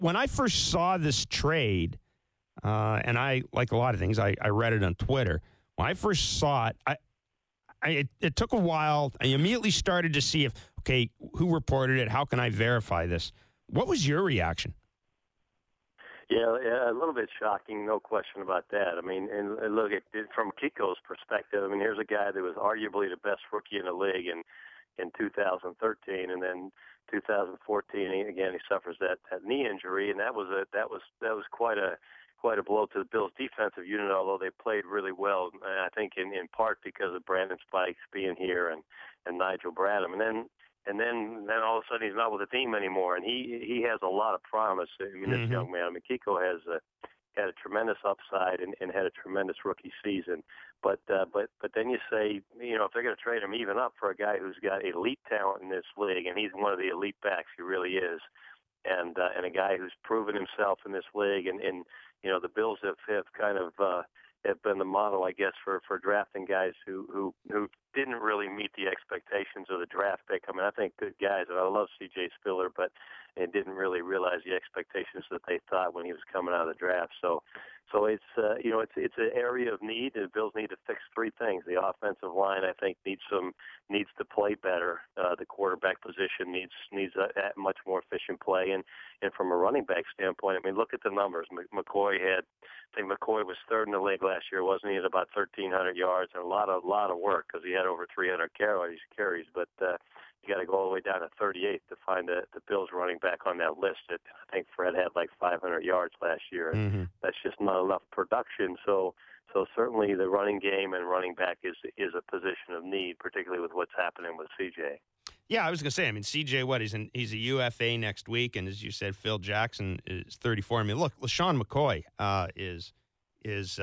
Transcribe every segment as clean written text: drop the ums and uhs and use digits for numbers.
when I first saw this trade, and I, like a lot of things, I read it on Twitter. When I first saw it, it took a while. I immediately started to see who reported it? How can I verify this? What was your reaction? Yeah, a little bit shocking, no question about that. I mean, and look at it from Kiko's perspective. I mean, here's a guy that was arguably the best rookie in the league in 2013, and then 2014 again he suffers that knee injury, and that was quite a blow to the Bills' defensive unit. Although they played really well, I think in part because of Brandon Spikes being here and Nigel Bradham, and then all of a sudden he's not with the team anymore, and he has a lot of promise. I mean, this young man, I mean, Kiko has had a tremendous upside and had a tremendous rookie season. But then you say, if they're going to trade him even up for a guy who's got elite talent in this league, and he's one of the elite backs, he really is, and a guy who's proven himself in this league, and the Bills have kind of have been the model, I guess, for drafting guys who didn't really meet the expectations of the draft pick. I mean, I think good guys, and I love C.J. Spiller, but they didn't really realize the expectations that they thought when he was coming out of the draft. So it's it's an area of need. The Bills need to fix three things. The offensive line, I think, needs to play better. The quarterback position needs a much more efficient play, and from a running back standpoint, I mean, look at the numbers. McCoy was third in the league last year, wasn't he? At about 1,300 yards and a lot of work because he had over 300 carries. But you got to go all the way down to 38th to find the Bills running back on that list. I think Fred had like 500 yards last year, and that's just not enough production. So certainly the running game and running back is a position of need, particularly with what's happening with CJ. Yeah, I was going to say, I mean, CJ, he's a UFA next week, and as you said, Phil Jackson is 34. I mean, look, LeSean McCoy is he's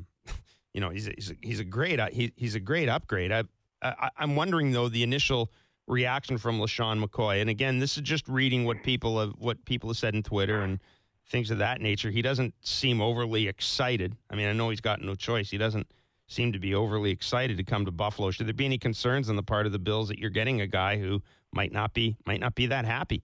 a great upgrade. I'm wondering though the initial reaction from LeSean McCoy, and again, this is just reading what people have said in Twitter and things of that nature. He doesn't seem overly excited. I mean, I know he's got no choice. He doesn't seem to be overly excited to come to Buffalo. Should there be any concerns on the part of the Bills that you're getting a guy who might not be that happy?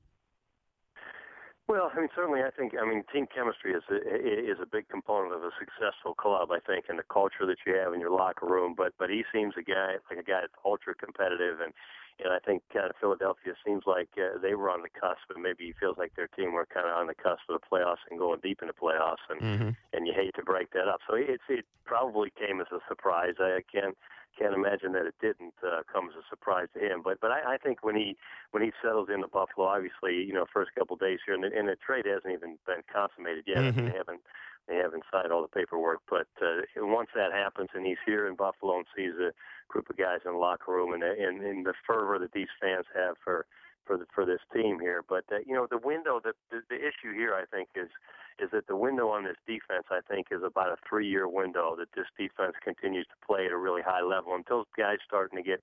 Well, I mean, certainly, I think, team chemistry is a big component of a successful club, I think, and the culture that you have in your locker room. But he seems like a guy that's ultra competitive, and I think kind of Philadelphia seems like they were on the cusp, and maybe he feels like their team were kind of on the cusp of the playoffs and going deep in the playoffs, and you hate to break that up. So it probably came as a surprise. I can't imagine that it didn't come as a surprise to him. But I think when he settles into Buffalo, obviously, first couple of days here, and the trade hasn't even been consummated yet. They haven't signed all the paperwork. But once that happens and he's here in Buffalo and sees a group of guys in the locker room and the fervor that these fans have for this team here. But the window, the issue here, I think, is that the window on this defense, I think, is about a 3-year window that this defense continues to play at a really high level until guys starting to get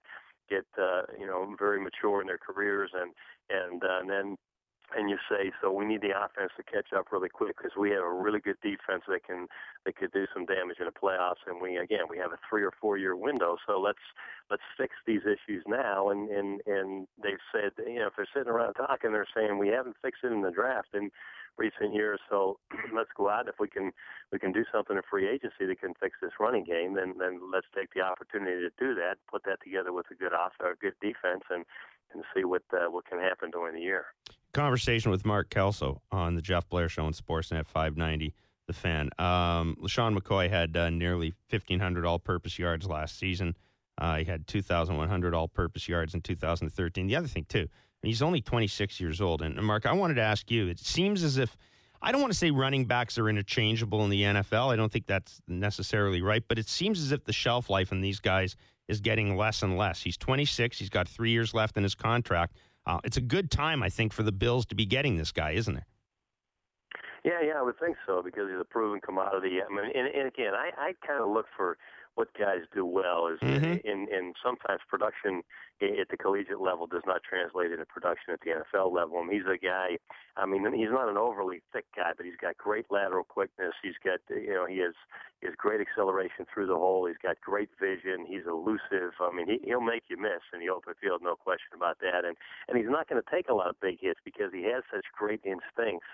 very mature in their careers, and then you say, so we need the offense to catch up really quick because we have a really good defense that could do some damage in the playoffs, and we have a 3 or 4 year window. So let's fix these issues now. And they've said, if they're sitting around talking, they're saying we haven't fixed it in the draft in recent years. So let's go out. If we can do something in free agency that can fix this running game, then let's take the opportunity to do that. Put that together with a good defense, and see what can happen during the year. Conversation with Mark Kelso on the Jeff Blair Show on Sportsnet 590, The Fan. LeSean McCoy had nearly 1,500 all-purpose yards last season. He had 2,100 all-purpose yards in 2013. The other thing, too, he's only 26 years old. And, Mark, I wanted to ask you, it seems as if, I don't want to say running backs are interchangeable in the NFL. I don't think that's necessarily right. But it seems as if the shelf life in these guys is getting less and less. He's 26. He's got 3 years left in his contract. It's a good time, I think, for the Bills to be getting this guy, isn't it? Yeah, I would think so because he's a proven commodity. I mean, and again, I kind of look for what guys do well is in sometimes production at the collegiate level does not translate into production at the NFL level. And he's a guy, he's not an overly thick guy, but he's got great lateral quickness. He's got, he has great acceleration through the hole. He's got great vision. He's elusive. He'll make you miss in the open field, no question about that. And he's not going to take a lot of big hits because he has such great instincts.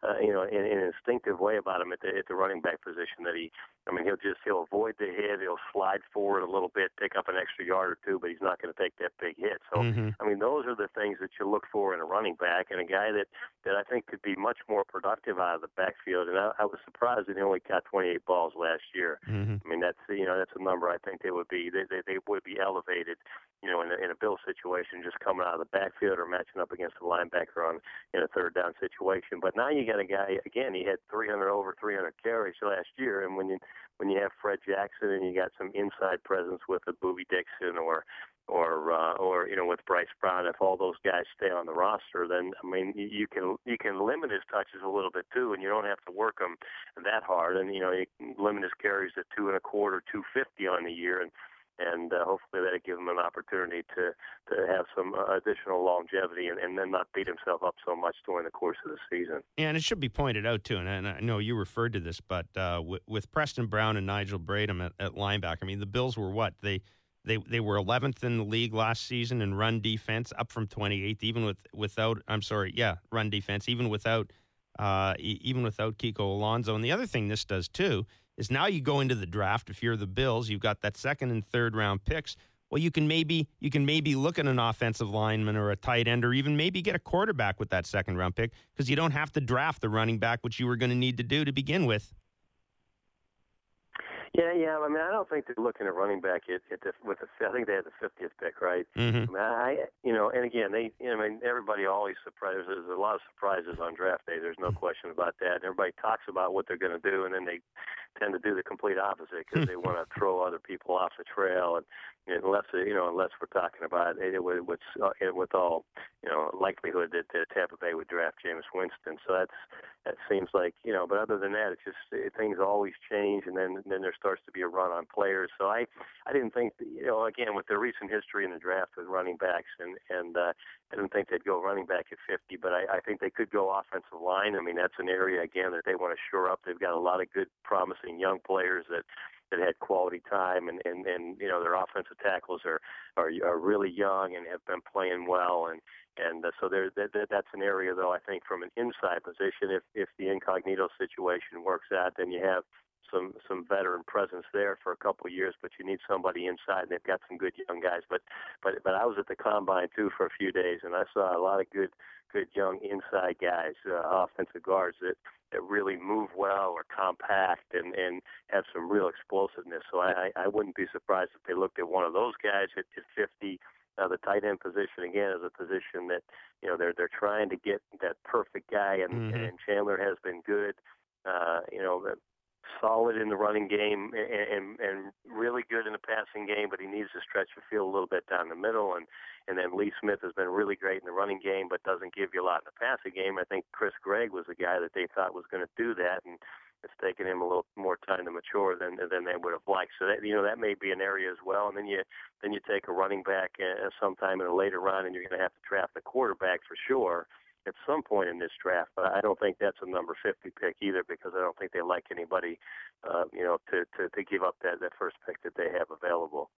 in an instinctive way about him at the running back position that he'll avoid the hit, he'll slide forward a little bit, pick up an extra yard or two, but he's not going to take that big hit. So, Mm-hmm. those are the things that you look for in a running back, and a guy that I think could be much more productive out of the backfield. And I was surprised that he only caught 28 balls last year. Mm-hmm. That's a number I think they would be elevated, in a Bill situation, just coming out of the backfield or matching up against a linebacker in a third down situation. But now you got a guy, again, he had over 300 carries last year, and when you have Fred Jackson and you got some inside presence with a Boobie Dixon or with Bryce Brown, if all those guys stay on the roster, then you can limit his touches a little bit too, and you don't have to work him that hard, and you can limit his carries to 2.25, 250 on the year, and hopefully that'll give him an opportunity to have some additional longevity and then not beat himself up so much during the course of the season. Yeah, and it should be pointed out, too, and I know you referred to this, but with Preston Brown and Nigel Bradham at linebacker, the Bills were what? They were 11th in the league last season in run defense, up from 28th, run defense, even without Kiko Alonso. And the other thing this does, too, is now you go into the draft. If you're the Bills, you've got that second and third round picks. Well, you can maybe look at an offensive lineman or a tight end, or even maybe get a quarterback with that second round pick, because you don't have to draft the running back, which you were going to need to do to begin with. Yeah. I don't think they're looking at running back I think they had the 50th pick, right? Mm-hmm. And again, everybody always surprises. There's a lot of surprises on draft day. There's no question about that. And everybody talks about what they're going to do, and then they tend to do the complete opposite because they want to throw other people off the trail. And unless we're talking about it with all likelihood that Tampa Bay would draft Jameis Winston. So that seems like But other than that, it's just things always change, and then there starts to be a run on players. So I didn't think again, with their recent history in the draft with running backs, and I didn't think they'd go running back at 50, but I think they could go offensive line. That's an area again that they want to shore up. They've got a lot of good, promising young players that had quality time, and their offensive tackles are really young and have been playing well, and so that's an area, though, I think from an inside position, if the Incognito situation works out, then you have some veteran presence there for a couple of years, but you need somebody inside, and they've got some good young guys. But I was at the Combine too for a few days, and I saw a lot of good young inside guys, offensive guards that really move well, or compact, and have some real explosiveness. So I wouldn't be surprised if they looked at one of those guys at 50. The tight end position, again, is a position that they're trying to get that perfect guy, and Chandler has been good. Solid in the running game and really good in the passing game, but he needs to stretch the field a little bit down the middle. And then Lee Smith has been really great in the running game, but doesn't give you a lot in the passing game. I think Chris Gregg was the guy that they thought was going to do that, and it's taken him a little more time to mature than they would have liked. So that may be an area as well. And then you take a running back sometime in a later round, and you're going to have to draft a quarterback for sure at some point in this draft, but I don't think that's a number 50 pick either, because I don't think they like anybody, to give up that first pick that they have available.